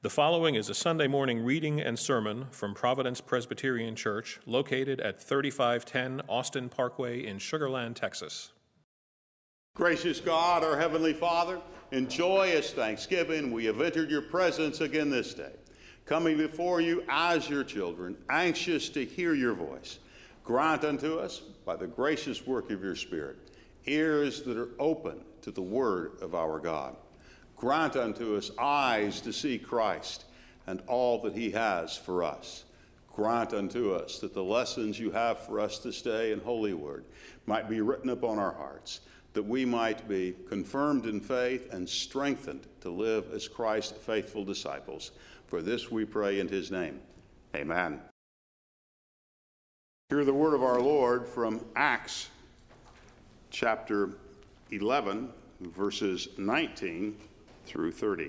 The following is a Sunday morning reading and sermon from Providence Presbyterian Church, located at 3510 Austin Parkway in Sugar Land, Texas. Gracious God, our Heavenly Father, in joyous thanksgiving, we have entered your presence again this day, coming before you as your children, anxious to hear your voice. Grant unto us, by the gracious work of your Spirit, ears that are open to the word of our God. Grant unto us eyes to see Christ and all that he has for us. Grant unto us that the lessons you have for us this day in Holy Word might be written upon our hearts, that we might be confirmed in faith and strengthened to live as Christ's faithful disciples. For this we pray in his name. Amen. Hear the word of our Lord from Acts chapter 11, verses 19 through 30.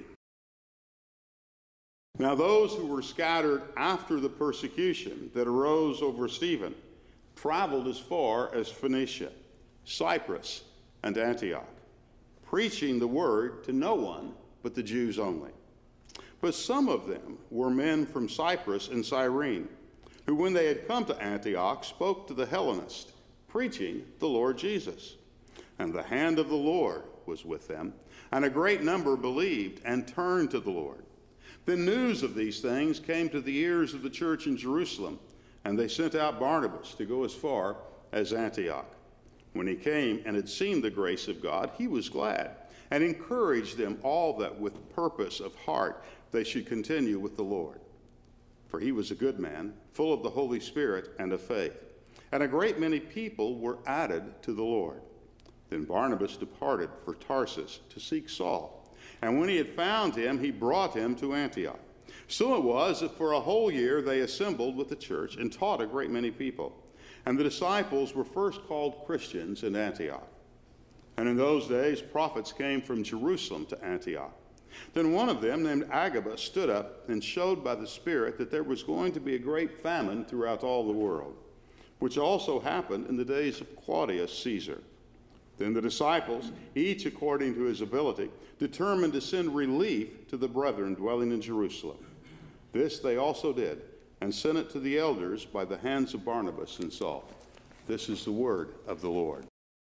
Now those who were scattered after the persecution that arose over Stephen traveled as far as Phoenicia, Cyprus, and Antioch, preaching the word to no one but the Jews only. But some of them were men from Cyprus and Cyrene, who when they had come to Antioch spoke to the Hellenists, preaching the Lord Jesus. And the hand of the Lord was with them, and a great number believed and turned to the Lord. The news of these things came to the ears of the church in Jerusalem, and they sent out Barnabas to go as far as Antioch. When he came and had seen the grace of God, he was glad, and encouraged them all that with purpose of heart they should continue with the Lord. For he was a good man, full of the Holy Spirit and of faith, and a great many people were added to the Lord. Then Barnabas departed for Tarsus to seek Saul, and when he had found him, he brought him to Antioch. So it was that for a whole year they assembled with the church and taught a great many people. And the disciples were first called Christians in Antioch. And in those days prophets came from Jerusalem to Antioch. Then one of them, named Agabus, stood up and showed by the Spirit that there was going to be a great famine throughout all the world, which also happened in the days of Claudius Caesar. Then the disciples, each according to his ability, determined to send relief to the brethren dwelling in Jerusalem. This they also did, and sent it to the elders by the hands of Barnabas and Saul. This is the word of the Lord.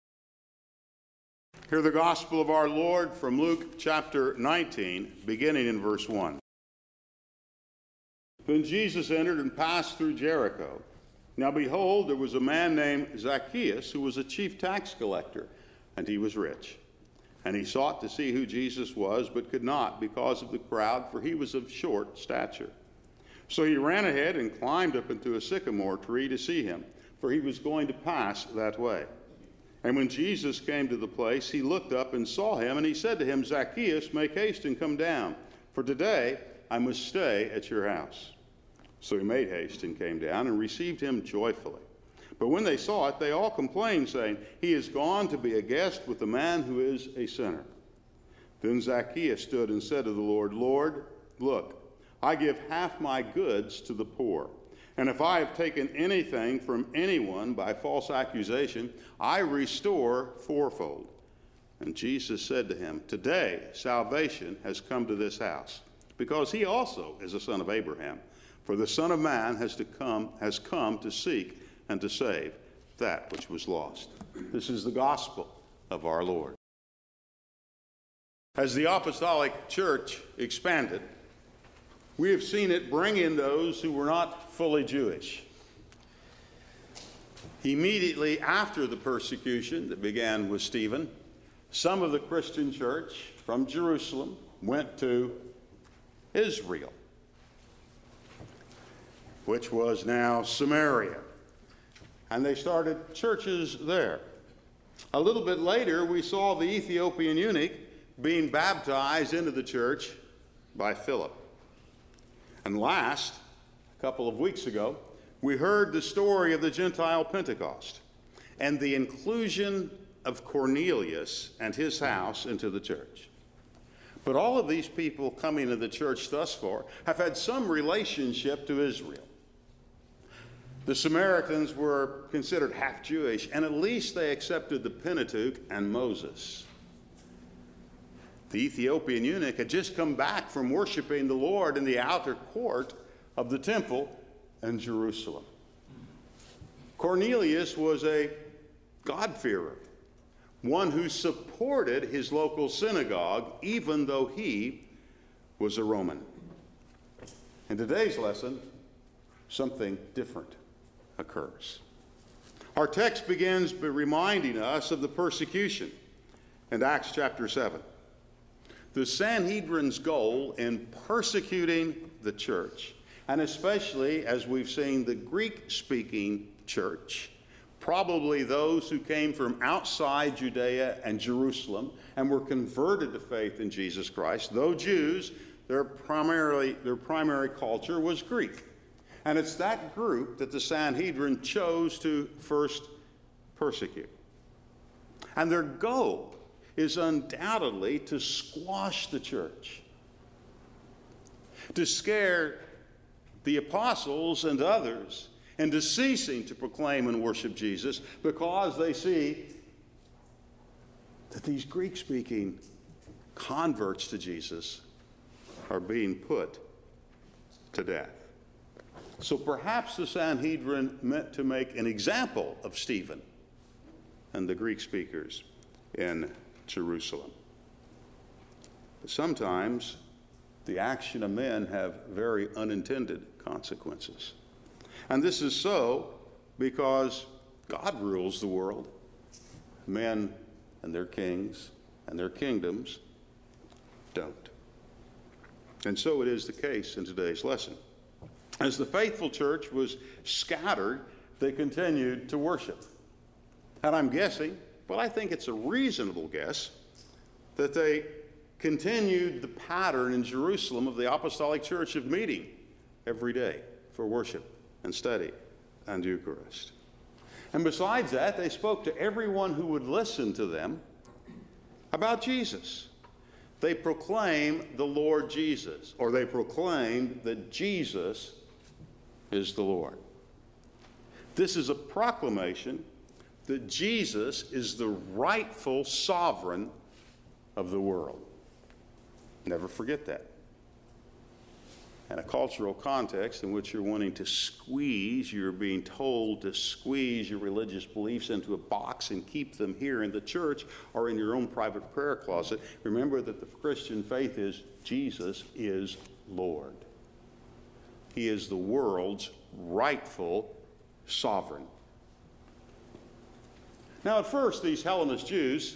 Hear the gospel of our Lord from Luke chapter 19, beginning in verse 1. Then Jesus entered and passed through Jericho. Now behold, there was a man named Zacchaeus who was a chief tax collector, and he was rich. And he sought to see who Jesus was, but could not because of the crowd, for he was of short stature. So he ran ahead and climbed up into a sycamore tree to see him, for he was going to pass that way. And when Jesus came to the place, he looked up and saw him, and he said to him, Zacchaeus, make haste and come down, for today I must stay at your house. So he made haste and came down and received him joyfully. But when they saw it, they all complained, saying, he is gone to be a guest with a man who is a sinner. Then Zacchaeus stood and said to the Lord, Lord, look, I give half my goods to the poor. And if I have taken anything from anyone by false accusation, I restore fourfold. And Jesus said to him, today salvation has come to this house, because he also is a son of Abraham. For the Son of Man has come to seek and to save that which was lost. This is the gospel of our Lord. As the apostolic church expanded, we have seen it bring in those who were not fully Jewish. Immediately after the persecution that began with Stephen, some of the Christian church from Jerusalem went to Israel, which was now Samaria. And they started churches there. A little bit later, we saw the Ethiopian eunuch being baptized into the church by Philip. And last, a couple of weeks ago, we heard the story of the Gentile Pentecost and the inclusion of Cornelius and his house into the church. But all of these people coming to the church thus far have had some relationship to Israel. The Samaritans were considered half Jewish, and at least they accepted the Pentateuch and Moses. The Ethiopian eunuch had just come back from worshiping the Lord in the outer court of the temple in Jerusalem. Cornelius was a God-fearer, one who supported his local synagogue, even though he was a Roman. In today's lesson, something different occurs. Our text begins by reminding us of the persecution in Acts chapter 7. The Sanhedrin's goal in persecuting the church, and especially, as we've seen, the Greek-speaking church, probably those who came from outside Judea and Jerusalem and were converted to faith in Jesus Christ, though Jews, their primary culture was Greek. And it's that group that the Sanhedrin chose to first persecute. And their goal is undoubtedly to squash the church, to scare the apostles and others into ceasing to proclaim and worship Jesus, because they see that these Greek-speaking converts to Jesus are being put to death. So perhaps the Sanhedrin meant to make an example of Stephen and the Greek speakers in Jerusalem. But sometimes the action of men have very unintended consequences. And this is so because God rules the world. Men and their kings and their kingdoms don't. And so it is the case in today's lesson. As the faithful church was scattered, they continued to worship. And I'm guessing, but I think it's a reasonable guess, that they continued the pattern in Jerusalem of the apostolic church of meeting every day for worship and study and Eucharist. And besides that, they spoke to everyone who would listen to them about Jesus. They proclaimed the Lord Jesus, or they proclaimed that Jesus is the Lord. This is a proclamation that Jesus is the rightful sovereign of the world. Never forget that. In a cultural context in which you're wanting to you're being told to squeeze your religious beliefs into a box and keep them here in the church or in your own private prayer closet, remember that the Christian faith is Jesus is Lord. He is the world's rightful sovereign. Now, at first, these Hellenist Jews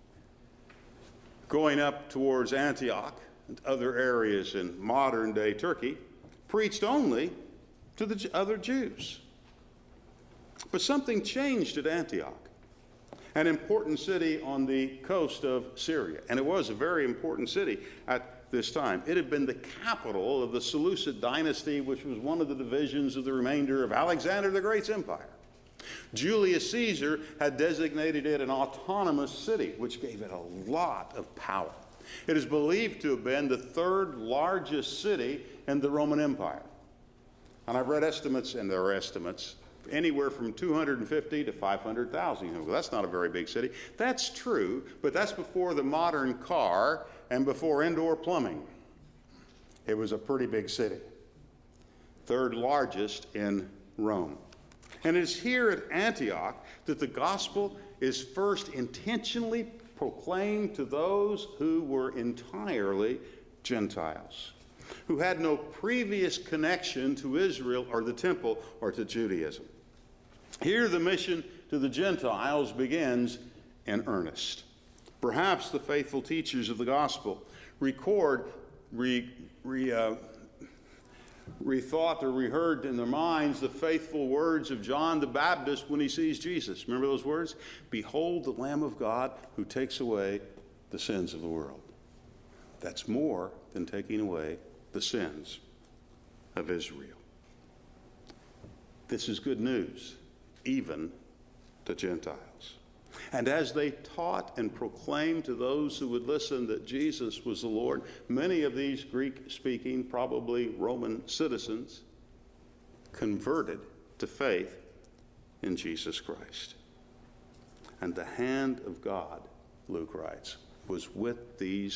going up towards Antioch and other areas in modern-day Turkey preached only to the other Jews. But something changed at Antioch, an important city on the coast of Syria. And it was a very important city at this time. It had been the capital of the Seleucid dynasty, which was one of the divisions of the remainder of Alexander the Great's empire. Julius Caesar had designated it an autonomous city, which gave it a lot of power. It is believed to have been the third largest city in the Roman Empire. And I've read estimates, and there are estimates, anywhere from 250 to 500,000. Well, that's not a very big city. That's true, but that's before the modern car and before indoor plumbing. It was a pretty big city. Third largest in Rome. And it's here at Antioch that the gospel is first intentionally proclaimed to those who were entirely Gentiles, who had no previous connection to Israel or the temple or to Judaism. Here the mission to the Gentiles begins in earnest. Perhaps the faithful teachers of the gospel rethought or reheard in their minds the faithful words of John the Baptist when he sees Jesus. Remember those words? Behold the Lamb of God who takes away the sins of the world. That's more than taking away the sins of Israel. This is good news, even to Gentiles. And as they taught and proclaimed to those who would listen that Jesus was the Lord, many of these Greek-speaking, probably Roman citizens, converted to faith in Jesus Christ. And the hand of God, Luke writes, was with these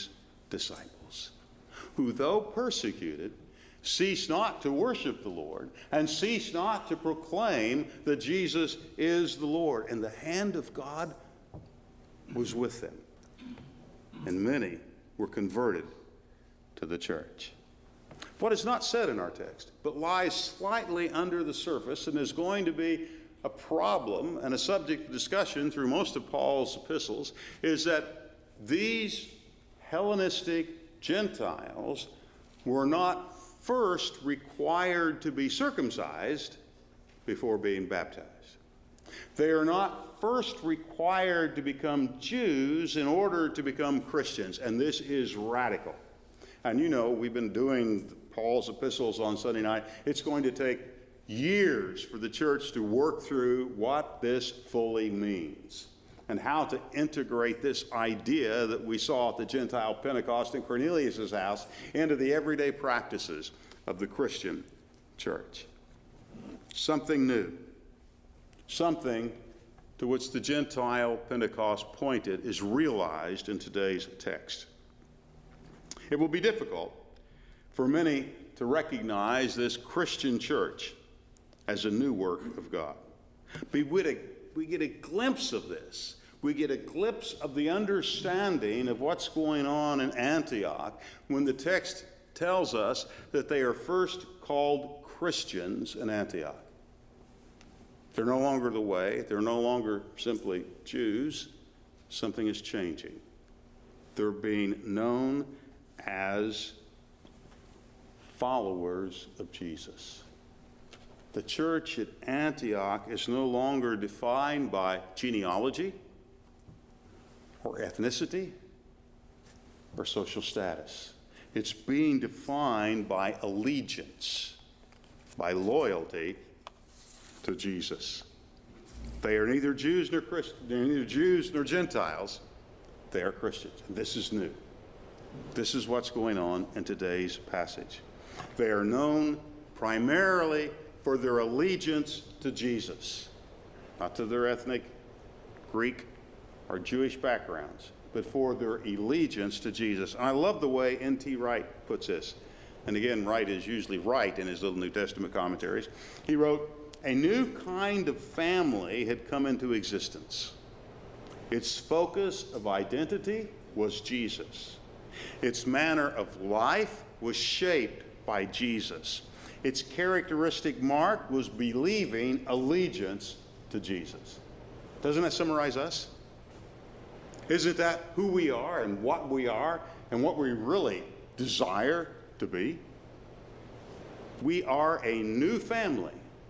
disciples, who, though persecuted, cease not to worship the Lord and cease not to proclaim that Jesus is the Lord. And the hand of God was with them. And many were converted to the church. What is not said in our text, but lies slightly under the surface and is going to be a problem and a subject of discussion through most of Paul's epistles, is that these Hellenistic Gentiles were not first required to be circumcised before being baptized. They are not first required to become Jews in order to become Christians, and this is radical. And you know, we've been doing Paul's epistles on Sunday night. It's going to take years for the church to work through what this fully means and how to integrate this idea that we saw at the Gentile Pentecost in Cornelius' house into the everyday practices of the Christian church. Something new, something to which the Gentile Pentecost pointed is realized in today's text. It will be difficult for many to recognize this Christian church as a new work of God. We get a glimpse of this. We get a glimpse of the understanding of what's going on in Antioch when the text tells us that they are first called Christians in Antioch. They're no longer the way. They're no longer simply Jews. Something is changing. They're being known as followers of Jesus. The church at Antioch is no longer defined by genealogy or ethnicity or social status. It's being defined by allegiance, by loyalty to Jesus. They are neither Jews nor neither Jews nor Gentiles. They are Christians. This is new. This is what's going on in today's passage. They are known primarily for their allegiance to Jesus, not to their ethnic Greek or Jewish backgrounds, but for their allegiance to Jesus. And I love the way N.T. Wright puts this. And again, Wright is usually right in his little New Testament commentaries. He wrote, "A new kind of family had come into existence. Its focus of identity was Jesus. Its manner of life was shaped by Jesus. Its characteristic mark was believing allegiance to Jesus." Doesn't that summarize us? Isn't that who we are and what we really desire to be? We are a new family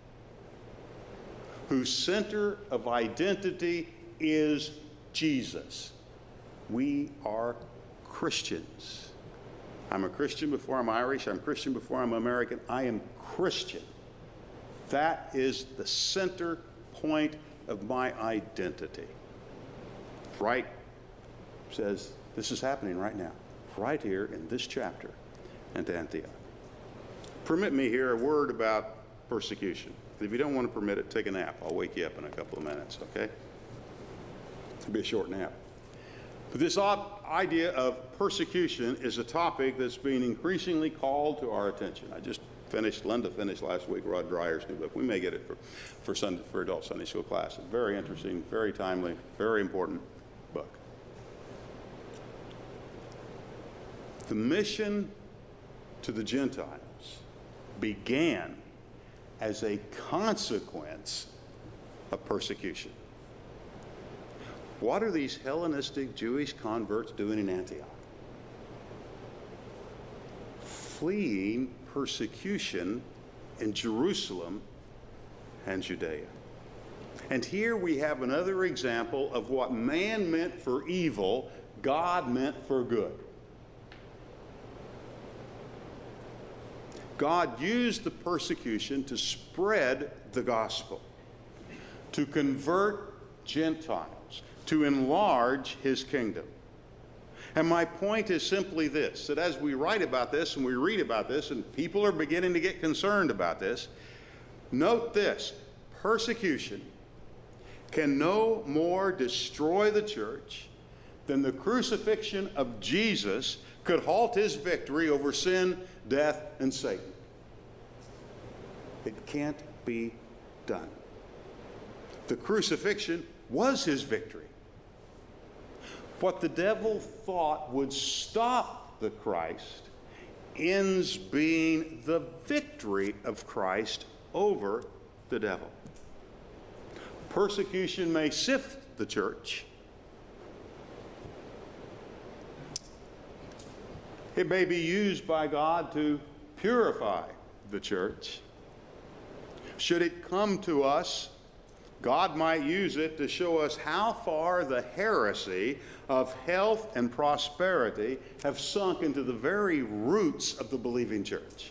whose center of identity is Jesus. We are Christians. I'm a Christian before I'm Irish. I'm Christian before I'm American. I am Christian. That is the center point of my identity. Wright says this is happening right now, right here in this chapter at Antioch. Permit me here a word about persecution. If you don't want to permit it, take a nap. I'll wake you up in a couple of minutes, okay? It'll be a short nap. But this idea of persecution is a topic that's being increasingly called to our attention. Linda finished last week Rod Dreyer's new book. We may get it for adult Sunday school class. It's very interesting, very timely, very important book. The mission to the Gentiles began as a consequence of persecution. What are these Hellenistic Jewish converts doing in Antioch? Fleeing persecution in Jerusalem and Judea. And here we have another example of what man meant for evil, God meant for good. God used the persecution to spread the gospel, to convert Gentiles, to enlarge his kingdom. And my point is simply this, that as we write about this and we read about this and people are beginning to get concerned about this, note this: persecution can no more destroy the church than the crucifixion of Jesus could halt his victory over sin, death, and Satan. It can't be done. The crucifixion was his victory. What the devil thought would stop the Christ ends being the victory of Christ over the devil. Persecution may sift the church. It may be used by God to purify the church. Should it come to us, God might use it to show us how far the heresy of health and prosperity have sunk into the very roots of the believing church.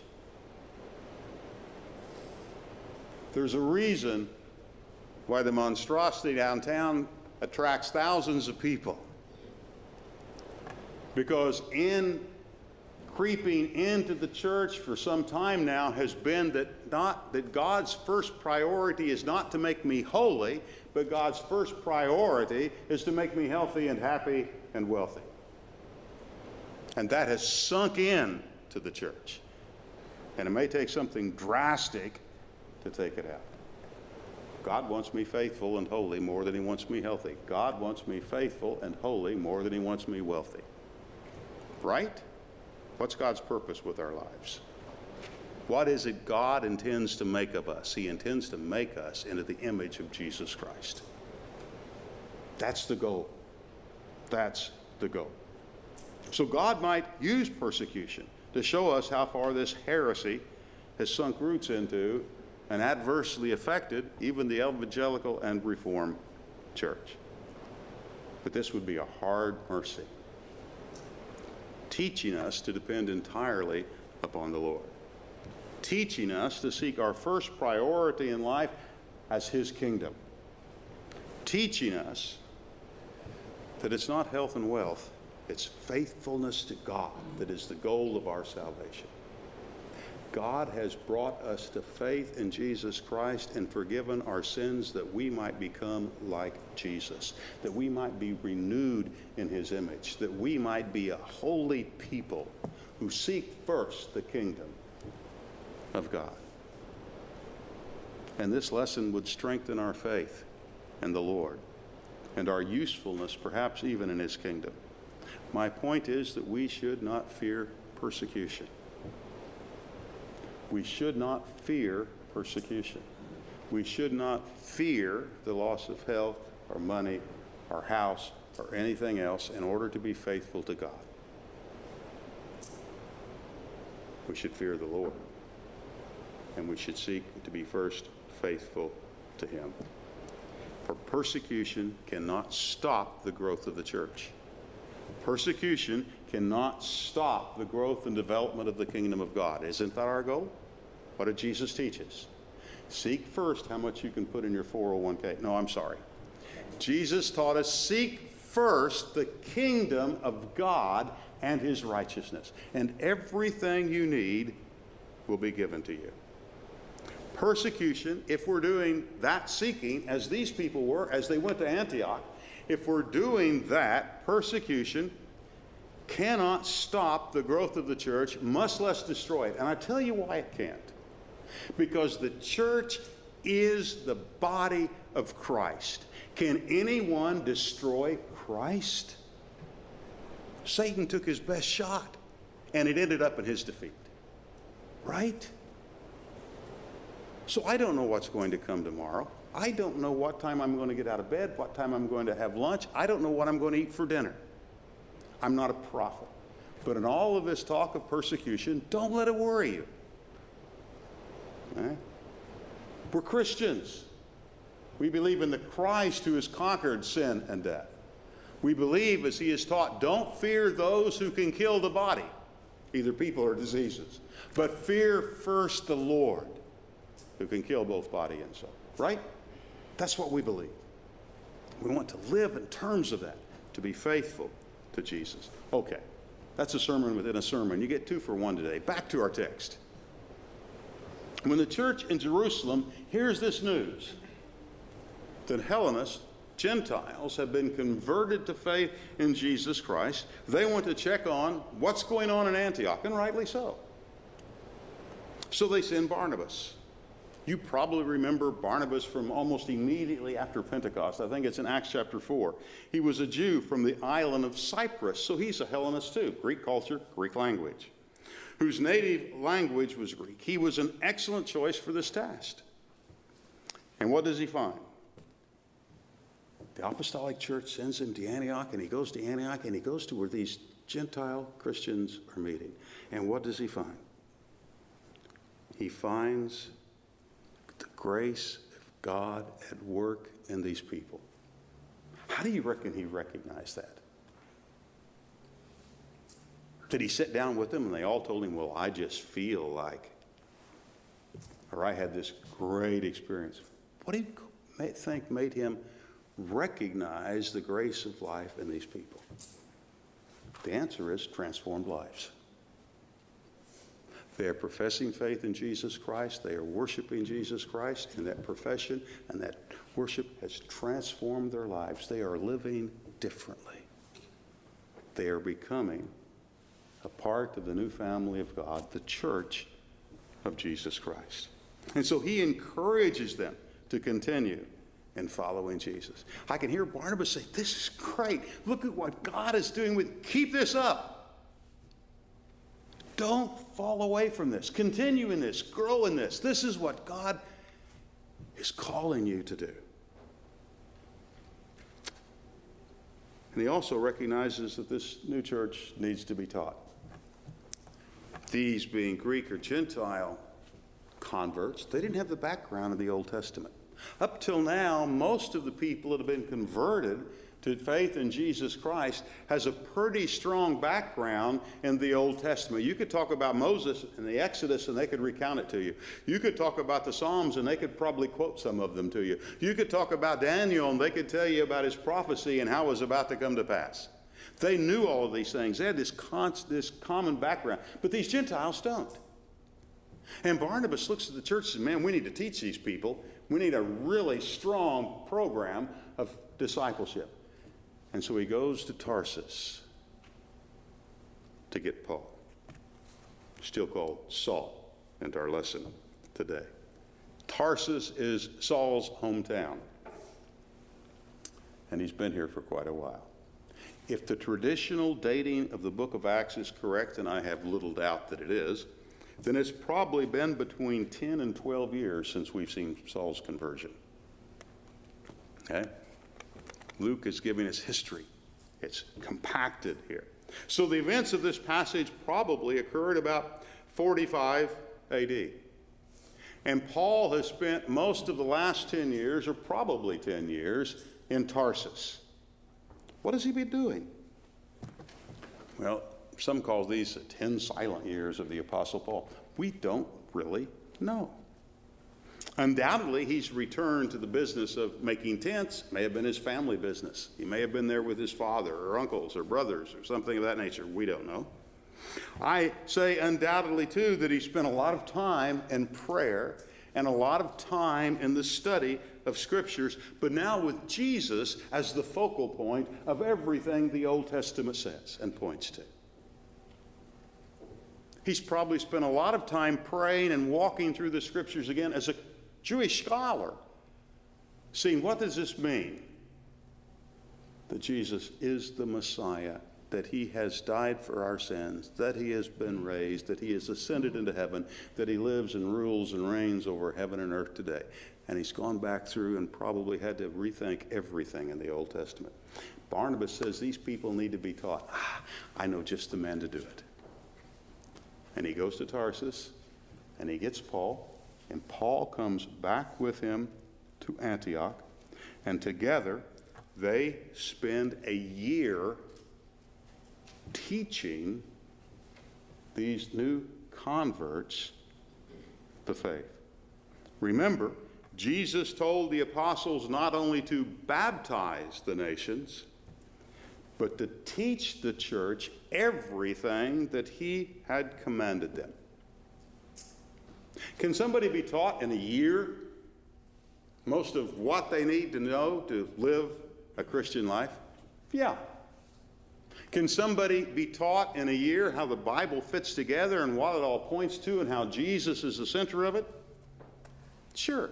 There's a reason why the monstrosity downtown attracts thousands of people. Because in creeping into the church for some time now has been that God's first priority is not to make me holy, but God's first priority is to make me healthy and happy and wealthy. And that has sunk in to the church. And it may take something drastic to take it out. God wants me faithful and holy more than he wants me healthy. God wants me faithful and holy more than he wants me wealthy. Right? What's God's purpose with our lives? What is it God intends to make of us? He intends to make us into the image of Jesus Christ. That's the goal. That's the goal. So God might use persecution to show us how far this heresy has sunk roots into and adversely affected even the evangelical and Reformed church. But this would be a hard mercy, teaching us to depend entirely upon the Lord, teaching us to seek our first priority in life as his kingdom, teaching us that it's not health and wealth, it's faithfulness to God that is the goal of our salvation. God has brought us to faith in Jesus Christ and forgiven our sins that we might become like Jesus, that we might be renewed in his image, that we might be a holy people who seek first the kingdom of God. And this lesson would strengthen our faith in the Lord and our usefulness, perhaps even in his kingdom. My point is that we should not fear persecution. We should not fear persecution. We should not fear the loss of health or money or house or anything else in order to be faithful to God. We should fear the Lord, and we should seek to be first faithful to him. For persecution cannot stop the growth of the church. Persecution cannot stop the growth and development of the kingdom of God. Isn't that our goal? What did Jesus teach us? Seek first how much you can put in your 401k. No, I'm sorry. Jesus taught us, seek first the kingdom of God and his righteousness, and everything you need will be given to you. Persecution, if we're doing that seeking, as these people were, as they went to Antioch, if we're doing that, persecution cannot stop the growth of the church, much less destroy it. And I tell you why it can't. Because the church is the body of Christ. Can anyone destroy Christ? Satan took his best shot, and it ended up in his defeat. Right? So I don't know what's going to come tomorrow. I don't know what time I'm going to get out of bed, what time I'm going to have lunch. I don't know what I'm going to eat for dinner. I'm not a prophet. But in all of this talk of persecution, don't let it worry you. Okay? We're Christians. We believe in the Christ who has conquered sin and death. We believe, as he is taught, don't fear those who can kill the body, either people or diseases, but fear first the Lord who can kill both body and soul. Right? That's what we believe. We want to live in terms of that, to be faithful to Jesus. Okay, that's a sermon within a sermon. You get 2 for 1 today. Back to our text. When the church in Jerusalem hears this news, that Hellenists Gentiles have been converted to faith in Jesus Christ. They want to check on what's going on in Antioch, and rightly so. So they send Barnabas. You probably remember Barnabas from almost immediately after Pentecost. I think it's in Acts chapter 4. He was a Jew from the island of Cyprus, so he's a Hellenist too. Greek culture, Greek language, whose native language was Greek. He was an excellent choice for this task. And what does he find? The apostolic church sends him to Antioch, and he goes to Antioch, and he goes to where these Gentile Christians are meeting. And what does he find? He finds the grace of God at work in these people. How do you reckon he recognized that? Did he sit down with them and they all told him, well, I just feel like, or I had this great experience? What do you think made him recognize the grace of life in these people? The answer is transformed lives. They are professing faith in Jesus Christ. They are worshiping Jesus Christ, and that profession and that worship has transformed their lives. They are living differently. They are becoming a part of the new family of God, the church of Jesus Christ. And so he encourages them to continue in following Jesus. I can hear Barnabas say, this is great. Look at what God is doing keep this up. Don't fall away from this. Continue in this. Grow in this. This is what God is calling you to do. And he also recognizes that this new church needs to be taught. These being Greek or Gentile converts, they didn't have the background of the Old Testament. Up till now, most of the people that have been converted to faith in Jesus Christ has a pretty strong background in the Old Testament. You could talk about Moses and the Exodus and they could recount it to you. You could talk about the Psalms and they could probably quote some of them to you. You could talk about Daniel and they could tell you about his prophecy and how it was about to come to pass. They knew all of these things. They had this common background. But these Gentiles don't. And Barnabas looks at the church and says, man, we need to teach these people. We need a really strong program of discipleship. And so he goes to Tarsus to get Paul, still called Saul, into our lesson today. Tarsus is Saul's hometown, and he's been here for quite a while. If the traditional dating of the book of Acts is correct, and I have little doubt that it is, then it's probably been between 10 and 12 years since we've seen Saul's conversion. Okay? Luke is giving us history. It's compacted here. So the events of this passage probably occurred about 45 AD. And Paul has spent most of the last 10 years, or probably 10 years, in Tarsus. What has he been doing? Well, some call these the 10 silent years of the Apostle Paul. We don't really know. Undoubtedly, he's returned to the business of making tents. May have been his family business. He may have been there with his father or uncles or brothers or something of that nature. We don't know. I say undoubtedly, too, that he spent a lot of time in prayer and a lot of time in the study of Scriptures, but now with Jesus as the focal point of everything the Old Testament says and points to. He's probably spent a lot of time praying and walking through the Scriptures again as a Jewish scholar, seeing what does this mean? That Jesus is the Messiah, that he has died for our sins, that he has been raised, that he has ascended into heaven, that he lives and rules and reigns over heaven and earth today. And he's gone back through and probably had to rethink everything in the Old Testament. Barnabas says these people need to be taught. I know just the man to do it. And he goes to Tarsus, and he gets Paul, and Paul comes back with him to Antioch, and together they spend a year teaching these new converts the faith. Remember, Jesus told the apostles not only to baptize the nations, but to teach the church everything that he had commanded them. Can somebody be taught in a year? most of what they need to know to live a Christian life? Yeah. Can somebody be taught in a year how the Bible fits together and what it all points to and how Jesus is the center of it? Sure.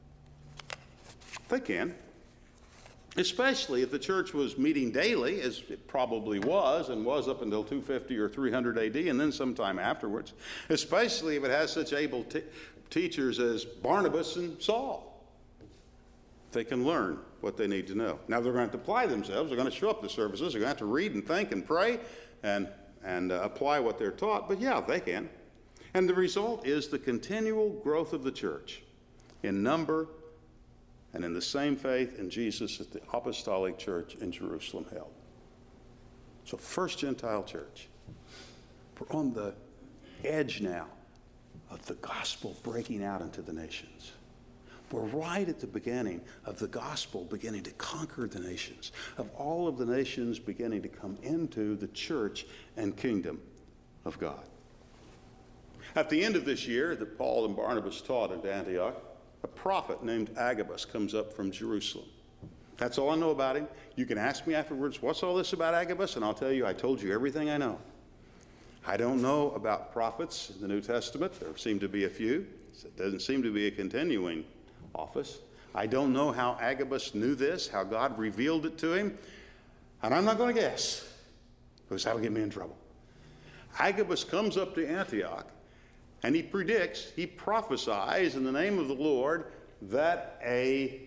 They can. Especially if the church was meeting daily, as it probably was and was up until 250 or 300 AD and then sometime afterwards. Especially if it has such able teachers as Barnabas and Saul. They can learn what they need to know. Now they're going to apply themselves. They're going to show up to services. They're going to have to read and think and pray and apply what they're taught. But yeah, they can. And the result is the continual growth of the church in number and in the same faith in Jesus that the apostolic church in Jerusalem held. So first Gentile church. We're on the edge now of the gospel breaking out into the nations. We're right at the beginning of the gospel beginning to conquer the nations, of all of the nations beginning to come into the church and kingdom of God. At the end of this year that Paul and Barnabas taught at Antioch, a prophet named Agabus comes up from Jerusalem. That's all I know about him. You can ask me afterwards, what's all this about Agabus? And I'll tell you, I told you everything I know. I don't know about prophets in the New Testament. There seem to be a few. It doesn't seem to be a continuing office. I don't know how Agabus knew this, how God revealed it to him, and I'm not going to guess, because that'll get me in trouble. Agabus comes up to Antioch, and he predicts, he prophesies in the name of the Lord that a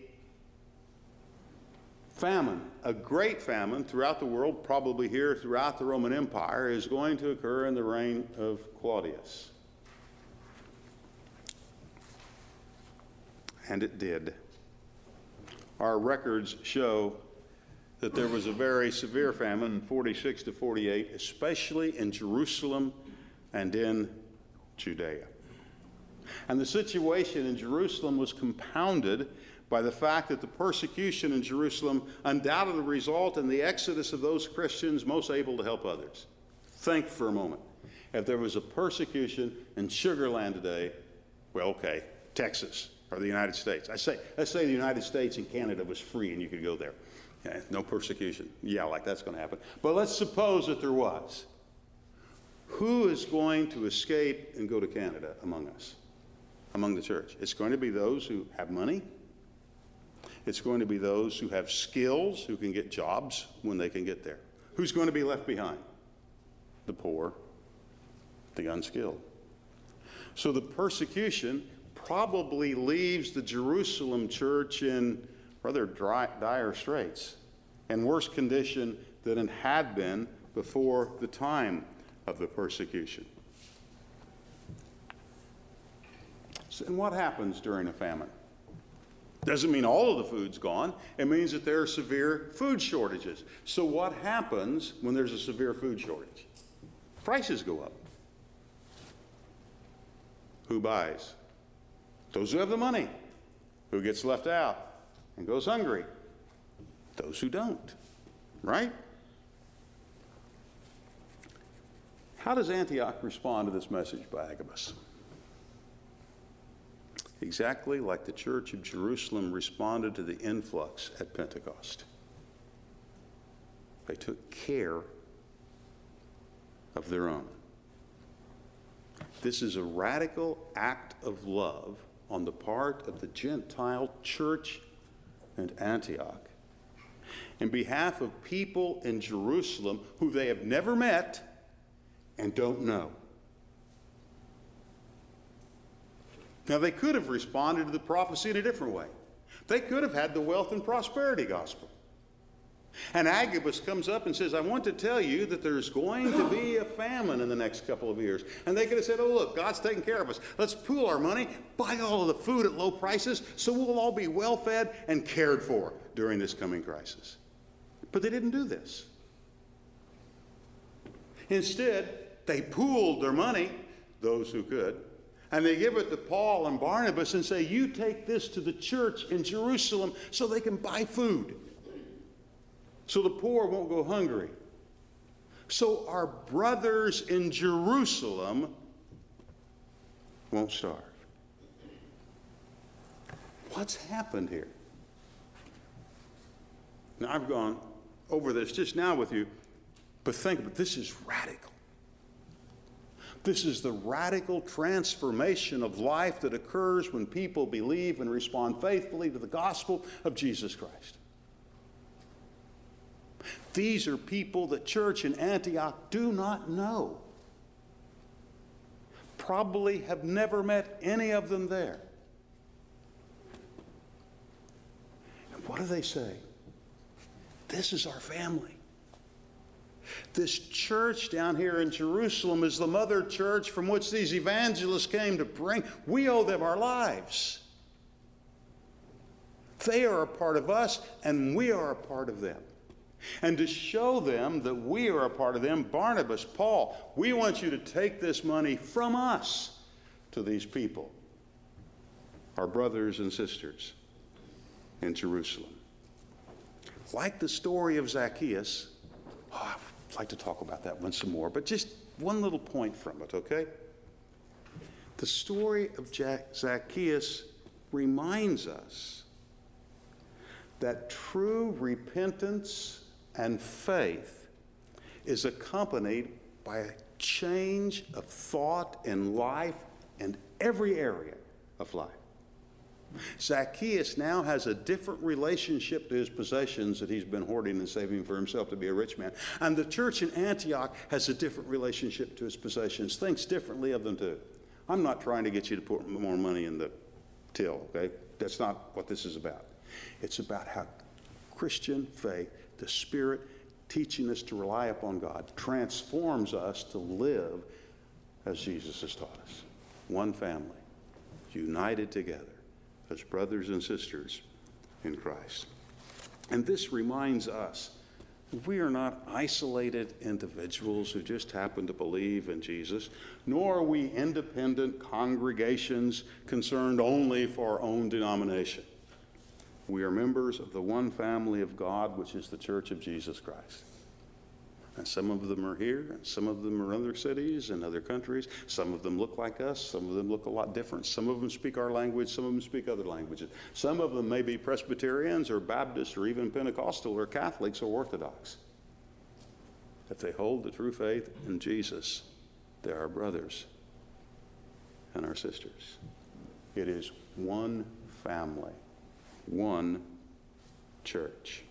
famine, a great famine throughout the world, probably here throughout the Roman Empire, is going to occur in the reign of Claudius. And it did. Our records show that there was a very severe famine in 46 to 48, especially in Jerusalem and in Judea. And the situation in Jerusalem was compounded by the fact that the persecution in Jerusalem undoubtedly resulted in the exodus of those Christians most able to help others. Think for a moment. If there was a persecution in Sugar Land today, well, okay, Texas, or the United States. Let's say the United States and Canada was free and you could go there. Yeah, no persecution. Yeah, like that's going to happen. But let's suppose that there was. Who is going to escape and go to Canada among us, among the church? It's going to be those who have money. It's going to be those who have skills, who can get jobs when they can get there. Who's going to be left behind? The poor, the unskilled. So the persecution probably leaves the Jerusalem church in rather dire straits and worse condition than it had been before the time of the persecution. So, and what happens during a famine? Doesn't mean all of the food's gone. It means that there are severe food shortages. So what happens when there's a severe food shortage? Prices go up. Who buys? Those who have the money. Who gets left out and goes hungry? Those who don't, right? How does Antioch respond to this message by Agabus? Exactly like the church of Jerusalem responded to the influx at Pentecost. They took care of their own. This is a radical act of love on the part of the Gentile church in Antioch in behalf of people in Jerusalem who they have never met and don't know. Now, they could have responded to the prophecy in a different way. They could have had the wealth and prosperity gospel. And Agabus comes up and says, I want to tell you that there's going to be a famine in the next couple of years. And they could have said, oh, look, God's taking care of us. Let's pool our money, buy all of the food at low prices, so we'll all be well-fed and cared for during this coming crisis. But they didn't do this. Instead, they pooled their money, those who could, and they give it to Paul and Barnabas and say, you take this to the church in Jerusalem so they can buy food. So the poor won't go hungry. So our brothers in Jerusalem won't starve. What's happened here? Now, I've gone over this just now with you, but think about it, this is radical. This is the radical transformation of life that occurs when people believe and respond faithfully to the gospel of Jesus Christ. These are people the church in Antioch do not know. Probably have never met any of them there. And what do they say? This is our family. This church down here in Jerusalem is the mother church from which these evangelists came to bring. We owe them our lives. They are a part of us, and we are a part of them. And to show them that we are a part of them, Barnabas, Paul, we want you to take this money from us to these people, our brothers and sisters in Jerusalem. Like the story of Zacchaeus, I'd like to talk about that one some more, but just one little point from it, okay? The story of Zacchaeus reminds us that true repentance and faith is accompanied by a change of thought in life and every area of life. Zacchaeus now has a different relationship to his possessions that he's been hoarding and saving for himself to be a rich man. And the church in Antioch has a different relationship to his possessions, thinks differently of them too. I'm not trying to get you to put more money in the till, okay? That's not what this is about. It's about how Christian faith, the Spirit teaching us to rely upon God, transforms us to live as Jesus has taught us. One family, united together as brothers and sisters in Christ. And this reminds us that we are not isolated individuals who just happen to believe in Jesus, nor are we independent congregations concerned only for our own denomination. We are members of the one family of God, which is the Church of Jesus Christ. And some of them are here, and some of them are in other cities and other countries. Some of them look like us. Some of them look a lot different. Some of them speak our language. Some of them speak other languages. Some of them may be Presbyterians or Baptists or even Pentecostal or Catholics or Orthodox. If they hold the true faith in Jesus, they're our brothers and our sisters. It is one family, one church.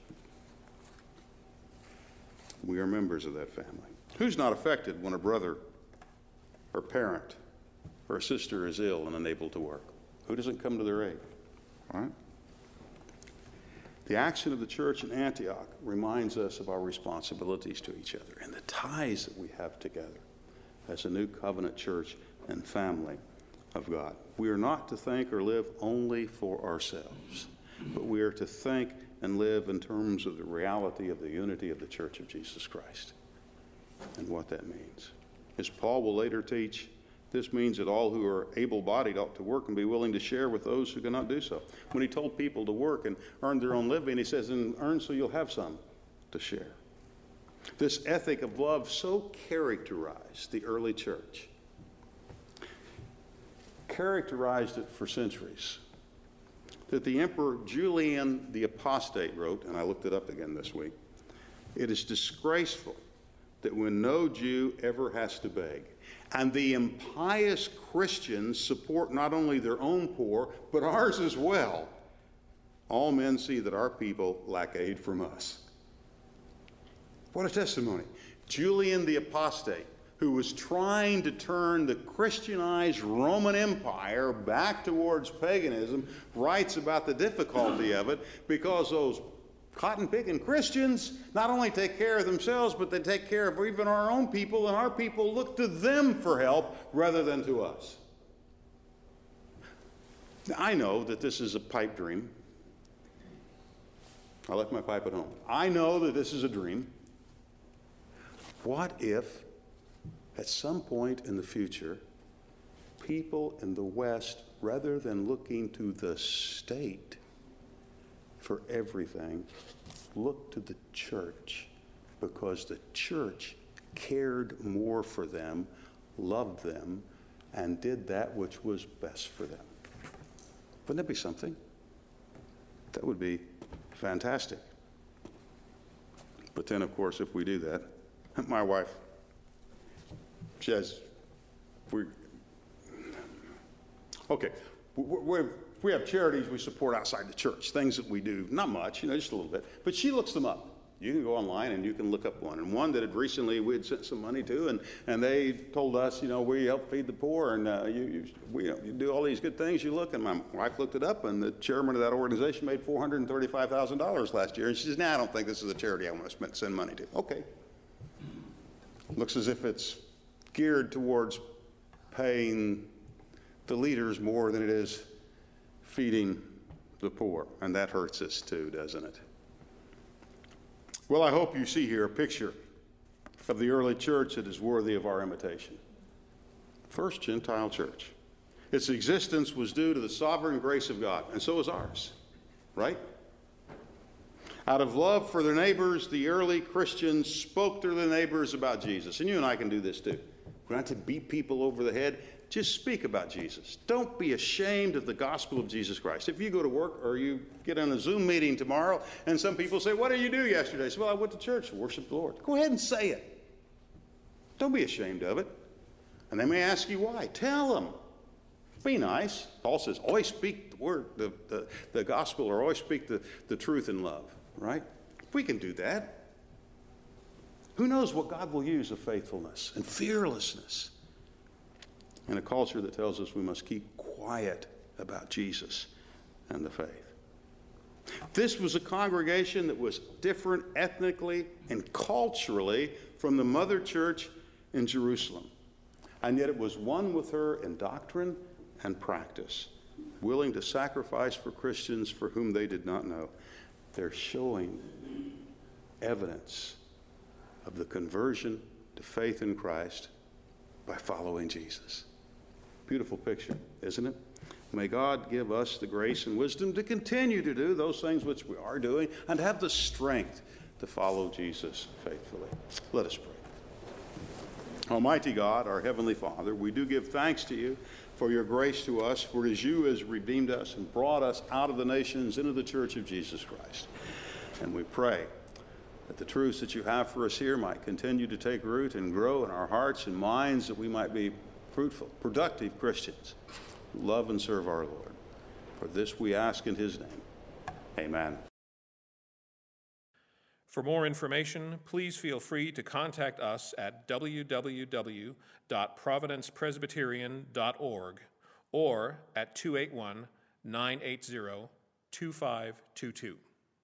We are members of that family. Who's not affected when a brother or parent or a sister is ill and unable to work? Who doesn't come to their aid? All right? The action of the church in Antioch reminds us of our responsibilities to each other and the ties that we have together as a new covenant church and family of God. We are not to think or live only for ourselves, but we are to think and live in terms of the reality of the unity of the Church of Jesus Christ and what that means. As Paul will later teach, this means that all who are able-bodied ought to work and be willing to share with those who cannot do so. When he told people to work and earn their own living, he says, and earn so you'll have some to share. This ethic of love so characterized the early church, characterized it for centuries, that the Emperor Julian the Apostate wrote, and I looked it up again this week, it is disgraceful that when no Jew ever has to beg, and the impious Christians support not only their own poor, but ours as well, all men see that our people lack aid from us. What a testimony. Julian the Apostate, who was trying to turn the Christianized Roman Empire back towards paganism, writes about the difficulty of it because those cotton-picking Christians not only take care of themselves, but they take care of even our own people, and our people look to them for help rather than to us. Now, I know that this is a pipe dream. I left my pipe at home. I know that this is a dream. What if at some point in the future, people in the West, rather than looking to the state for everything, look to the church because the church cared more for them, loved them, and did that which was best for them? Wouldn't that be something? That would be fantastic. But then, of course, if we do that, my wife, she has, we have charities we support outside the church, things that we do, not much, just a little bit, but she looks them up. You can go online and you can look up one. And one that we had sent some money to, and they told us, we help feed the poor, and you do all these good things. You look, and my wife looked it up, and the chairman of that organization made $435,000 last year. And she says, I don't think this is a charity I want to send money to. Okay. Looks as if it's geared towards paying the leaders more than it is feeding the poor. And that hurts us too, doesn't it? Well, I hope you see here a picture of the early church that is worthy of our imitation. First Gentile church. Its existence was due to the sovereign grace of God, and so is ours, right? Out of love for their neighbors, the early Christians spoke to their neighbors about Jesus. And you and I can do this too. We don't have to beat people over the head. Just speak about Jesus. Don't be ashamed of the gospel of Jesus Christ. If you go to work or you get on a Zoom meeting tomorrow and some people say, what did you do yesterday? I say, well, I went to church to worship the Lord. Go ahead and say it. Don't be ashamed of it. And they may ask you why. Tell them. Be nice. Paul says, always speak the word, the gospel, or always speak the truth in love, right? We can do that. Who knows what God will use of faithfulness and fearlessness in a culture that tells us we must keep quiet about Jesus and the faith. This was a congregation that was different ethnically and culturally from the mother church in Jerusalem. And yet it was one with her in doctrine and practice, willing to sacrifice for Christians for whom they did not know. They're showing evidence of the conversion to faith in Christ by following Jesus. Beautiful picture, isn't it? May God give us the grace and wisdom to continue to do those things which we are doing and have the strength to follow Jesus faithfully. Let us pray. Almighty God, our Heavenly Father, we do give thanks to you for your grace to us, for it is you has redeemed us and brought us out of the nations into the church of Jesus Christ. And we pray that the truths that you have for us here might continue to take root and grow in our hearts and minds, that we might be fruitful, productive Christians who love and serve our Lord. For this we ask in his name. Amen. For more information, please feel free to contact us at www.providencepresbyterian.org or at 281-980-2522.